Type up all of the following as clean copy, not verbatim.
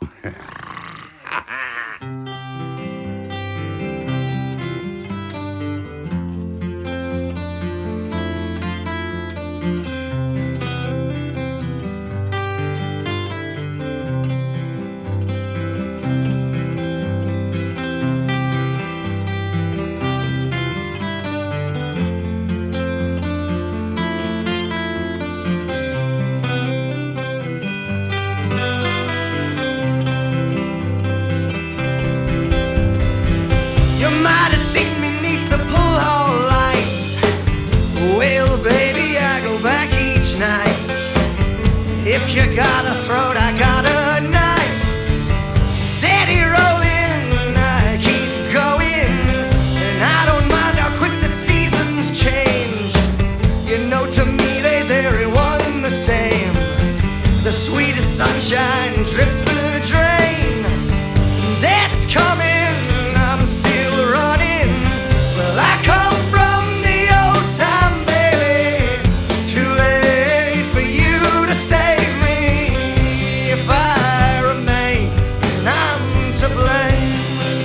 If you got a throat, I got a knife. Steady rolling, I keep going, and I don't mind how quick the seasons change. You know, to me there's everyone the same. The sweetest sunshine drips the drain. Death's coming, I'm still running. Well, I come from the old time, baby. Too late for you to save me. If I remain, then I'm to blame.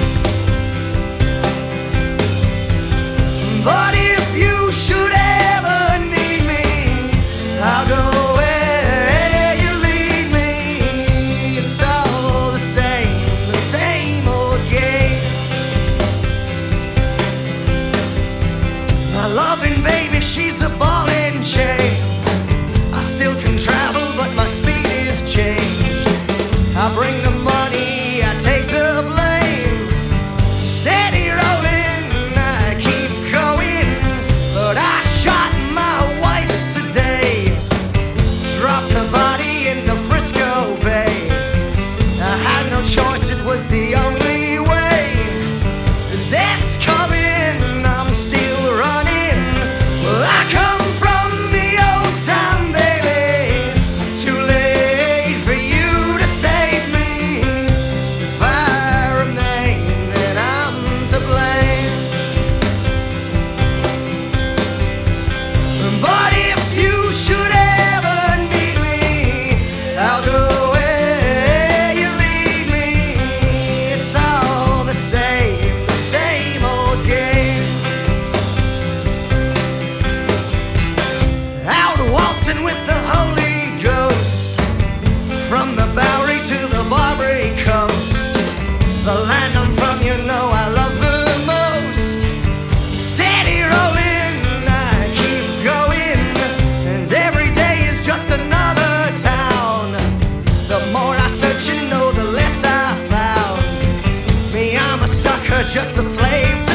But if you should ever need me, I'll go where you lead me. It's all the same old game. My loving baby, she's a ball and chain. I still can travel, but my speed is changed. I bring the money, I take the blame. Steady rolling, I keep going, but I shot my wife today. Dropped her body in the Frisco Bay. I had no choice, it was the only way. Death's coming, I'm still running. Well, I come from the old time, baby. Too late for you to save me. If I remain, then I'm to blame. But if you should ever need me, I'll go where you lead me. It's all the same old game. Out waltzing with the Holy Ghost, from the Bowery to the Barbary Coast. The land I'm from, you know I love the most. Steady rolling, I keep going, and every day is just another town. The more I search, you know, the less I found. Me, I'm a sucker, just a slave to